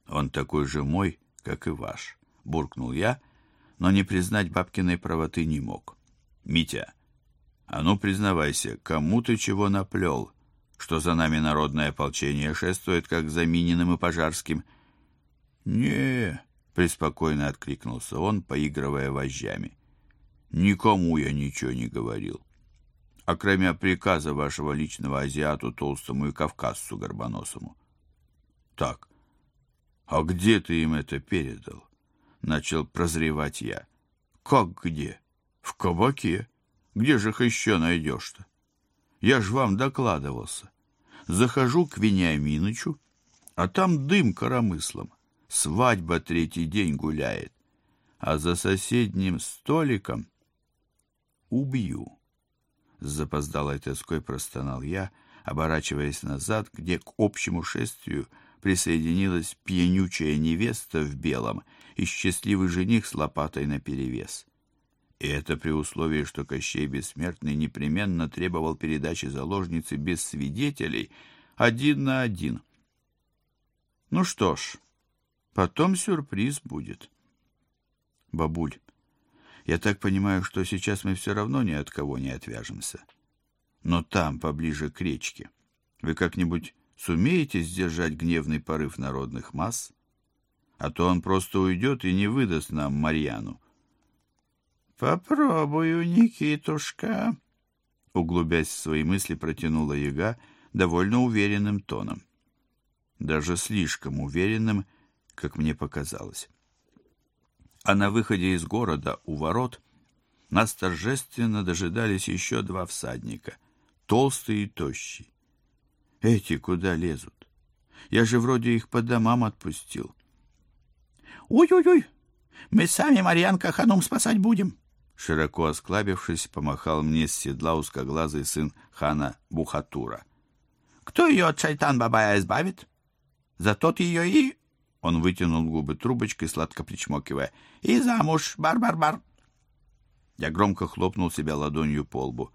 Он такой же мой, как и ваш, буркнул я, но не признать бабкиной правоты не мог. Митя, а ну признавайся, кому ты чего наплел, что за нами народное ополчение шествует, как за Мининым и Пожарским? Не, преспокойно откликнулся он, поигрывая вожжами. Никому я ничего не говорил. А кроме приказа вашего личного азиату толстому и кавказцу горбоносому. Так, а где ты им это передал? Начал прозревать я. Как где? В кабаке. Где же их еще найдешь-то? Я ж вам докладывался. Захожу к Вениаминычу, а там дым коромыслом. Свадьба 3-й день гуляет. А за соседним столиком убью. С запоздалой тоской простонал я, оборачиваясь назад, где к общему шествию присоединилась пьянючая невеста в белом и счастливый жених с лопатой наперевес. И это при условии, что Кощей Бессмертный непременно требовал передачи заложницы без свидетелей 1 на 1. Ну что ж, потом сюрприз будет. Бабуль, я так понимаю, что сейчас мы все равно ни от кого не отвяжемся. Но там, поближе к речке, вы как-нибудь сумеете сдержать гневный порыв народных масс? А то он просто уйдет и не выдаст нам Марьяну. Попробую, Никитушка, углубясь в свои мысли, протянула Яга довольно уверенным тоном. Даже слишком уверенным, как мне показалось. А на выходе из города у ворот нас торжественно дожидались еще 2 всадника, толстый и тощий. Эти куда лезут? Я же вроде их по домам отпустил. Ой-ой-ой, мы сами Марьянка Ханум спасать будем. Широко осклабившись, помахал мне с седла узкоглазый сын хана Бухатура. Кто ее от шайтан-бабая избавит? За тот ее и... Он вытянул губы трубочкой, сладко причмокивая. И замуж, бар-бар-бар. Я громко хлопнул себя ладонью по лбу.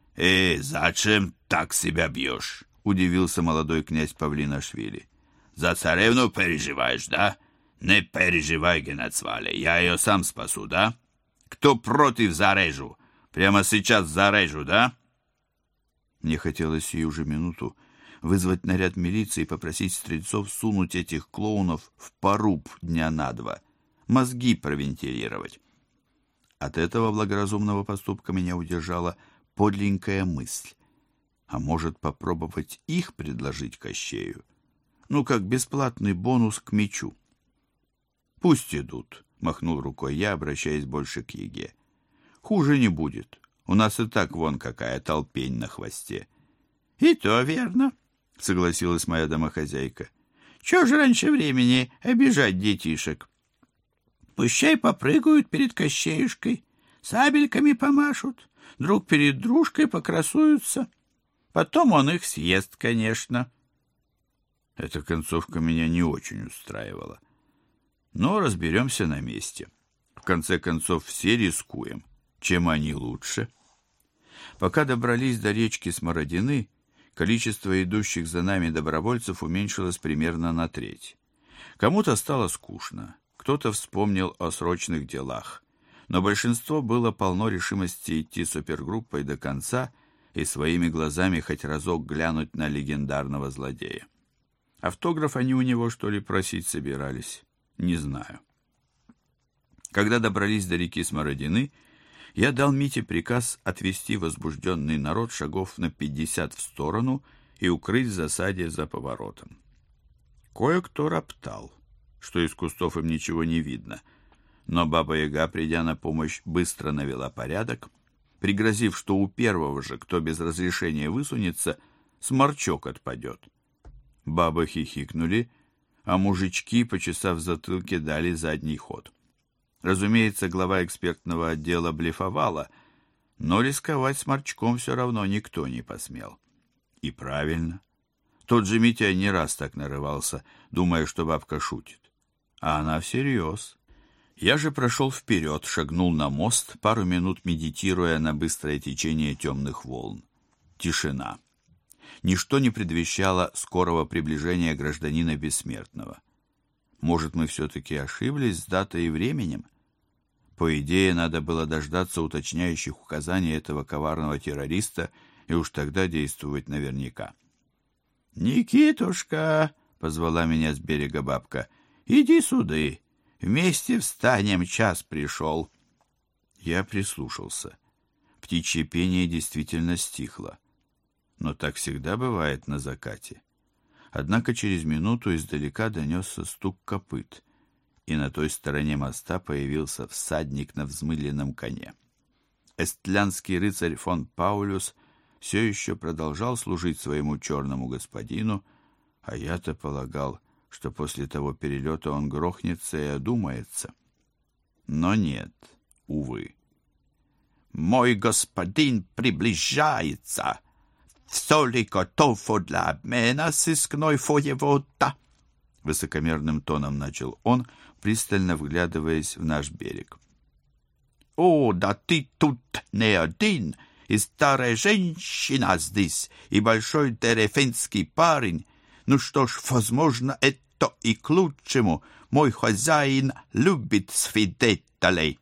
Зачем так себя бьешь? Удивился молодой князь Павлинашвили. За царевну переживаешь, да? Не переживай, Генацвале, я ее сам спасу, да? Кто против, зарежу. Прямо сейчас зарежу, да? Мне хотелось сию же минуту вызвать наряд милиции и попросить стрельцов сунуть этих клоунов в поруб дня на 2, мозги провентилировать. От этого благоразумного поступка меня удержала подленькая мысль. А может, попробовать их предложить Кощею? Ну, как бесплатный бонус к мечу. Пусть идут, махнул рукой я, обращаясь больше к Яге. Хуже не будет. У нас и так вон какая толпень на хвосте. И то верно, согласилась моя домохозяйка. Чего же раньше времени обижать детишек? Пущай попрыгают перед Кощеюшкой, сабельками помашут, друг перед дружкой покрасуются. Потом он их съест, конечно. Эта концовка меня не очень устраивала. Но разберемся на месте. В конце концов, все рискуем. Чем они лучше? Пока добрались до речки Смородины, количество идущих за нами добровольцев уменьшилось примерно на 1/3. Кому-то стало скучно, кто-то вспомнил о срочных делах, но большинство было полно решимости идти супергруппой до конца и своими глазами хоть разок глянуть на легендарного злодея. Автограф они у него, что ли, просить собирались? Не знаю. Когда добрались до реки Смородины, я дал Мите приказ отвести возбужденный народ шагов на 50 в сторону и укрыть в засаде за поворотом. Кое-кто роптал, что из кустов им ничего не видно, но Баба-Яга, придя на помощь, быстро навела порядок, пригрозив, что у первого же, кто без разрешения высунется, сморчок отпадет. Бабы хихикнули, а мужички, почесав затылки, дали задний ход. Разумеется, глава экспертного отдела блефовала, но рисковать сморчком все равно никто не посмел. И правильно. Тот же Митя не раз так нарывался, думая, что бабка шутит. А она всерьез. Я же прошел вперед, шагнул на мост, пару минут медитируя на быстрое течение темных волн. Тишина. Ничто не предвещало скорого приближения гражданина Бессмертного. Может, мы все-таки ошиблись с датой и временем? По идее, надо было дождаться уточняющих указаний этого коварного террориста и уж тогда действовать наверняка. «Никитушка!» — позвала меня с берега бабка. «Иди сюда! Вместе встанем, час пришел!» Я прислушался. Птичье пение действительно стихло. Но так всегда бывает на закате. Однако через минуту издалека донесся стук копыт, и на той стороне моста появился всадник на взмыленном коне. Эстлянский рыцарь фон Паулюс все еще продолжал служить своему черному господину, а я-то полагал, что после того перелета он грохнется и одумается. Но нет, увы. «Мой господин приближается! Все ли готово для обмена, сыскной воевода?» Высокомерным тоном начал он, пристально вглядываясь в наш берег. «О, да ты тут не один, и старая женщина здесь, и большой деревенский парень. Ну что ж, возможно, это и к лучшему. Мой хозяин любит свидетелей».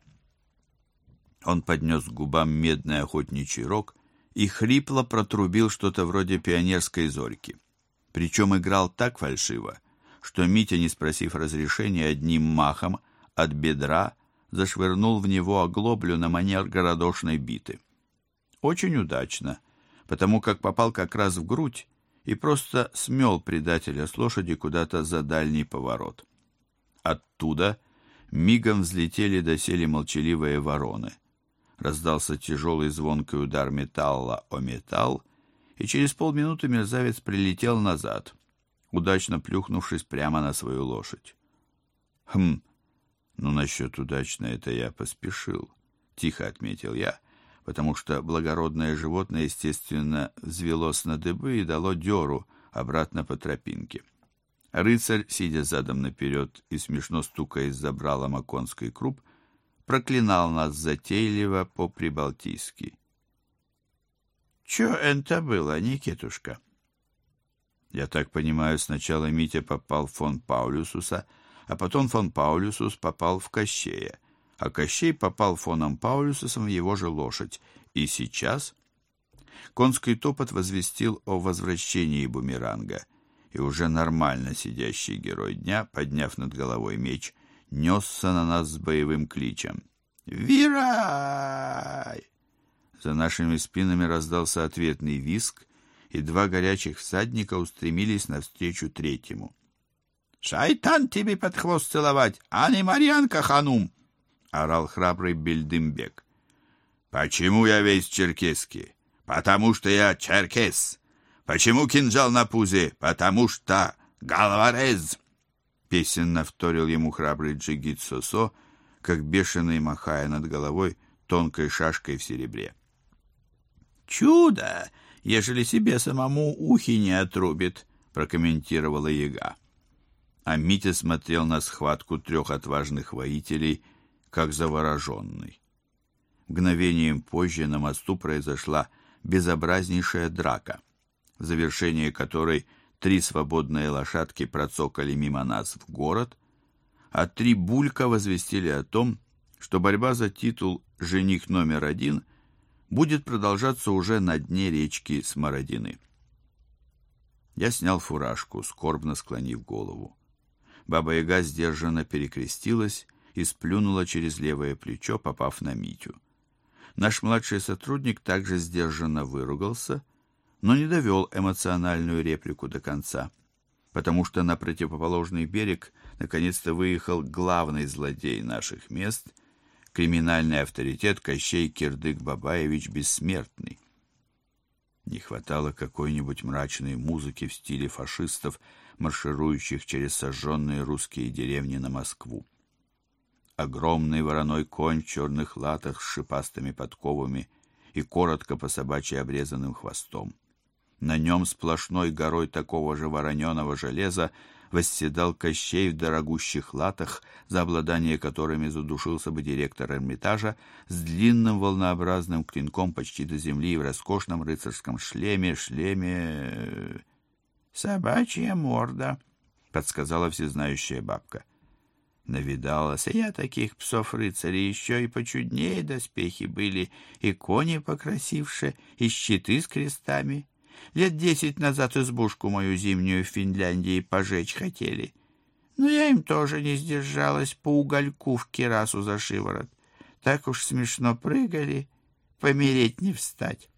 Он поднес к губам медный охотничий рог и хрипло протрубил что-то вроде пионерской зорьки. Причем играл так фальшиво, что Митя, не спросив разрешения, одним махом от бедра зашвырнул в него оглоблю на манер городошной биты. Очень удачно, потому как попал как раз в грудь и просто смел предателя с лошади куда-то за дальний поворот. Оттуда мигом взлетели доселе молчаливые вороны. Раздался тяжелый звонкий удар металла о металл, и через полминуты мерзавец прилетел назад, удачно плюхнувшись прямо на свою лошадь. «Ну, насчет удачно это я поспешил», — тихо отметил я, потому что благородное животное, естественно, взвелось на дыбы и дало дёру обратно по тропинке. Рыцарь, сидя задом наперед и смешно стукая забралом о конской круп, проклинал нас затейливо по-прибалтийски. «Чё это было, Никитушка?» Я так понимаю, сначала Митя попал в фон Паулюсуса, а потом фон Паулюсус попал в Кощея, а Кощей попал фоном Паулюсусом в его же лошадь. И сейчас конский топот возвестил о возвращении бумеранга, и уже нормально сидящий герой дня, подняв над головой меч, несся на нас с боевым кличем. «Вирай!» За нашими спинами раздался ответный визг, и два горячих всадника устремились навстречу третьему. «Шайтан тебе под хвост целовать, а не Марьянка ханум!» — орал храбрый Бельдымбек. «Почему я весь черкесский? Потому что я черкес. Почему кинжал на пузе? Потому что головорез!» Песенно вторил ему храбрый джигит Сосо, как бешеный махая над головой тонкой шашкой в серебре. «Чудо, ежели себе самому ухи не отрубит», — прокомментировала яга. А Митя смотрел на схватку трех отважных воителей, как завороженный. Мгновением позже на мосту произошла безобразнейшая драка, в завершении которой 3 свободные лошадки процокали мимо нас в город, а 3 булька возвестили о том, что борьба за титул «Жених номер 1» будет продолжаться уже на дне речки Смородины. Я снял фуражку, скорбно склонив голову. Баба-яга сдержанно перекрестилась и сплюнула через левое плечо, попав на Митю. Наш младший сотрудник также сдержанно выругался, но не довел эмоциональную реплику до конца, потому что на противоположный берег наконец-то выехал главный злодей наших мест, криминальный авторитет Кощей Кирдык-Бабаевич Бессмертный. Не хватало какой-нибудь мрачной музыки в стиле фашистов, марширующих через сожженные русские деревни на Москву. Огромный вороной конь в черных латах с шипастыми подковами и коротко по собачьи обрезанным хвостом. На нем сплошной горой такого же вороненого железа восседал Кощей в дорогущих латах, за обладание которыми задушился бы директор Эрмитажа, с длинным волнообразным клинком почти до земли и в роскошном рыцарском шлеме. «Собачья морда», — подсказала всезнающая бабка. Навидалась я таких псов-рыцарей, еще и почуднее доспехи были, и кони покрасивше, и щиты с крестами. 10 назад избушку мою зимнюю в Финляндии пожечь хотели. Но я им тоже не сдержалась, по угольку в кирасу за шиворот. Так уж смешно прыгали, помереть не встать.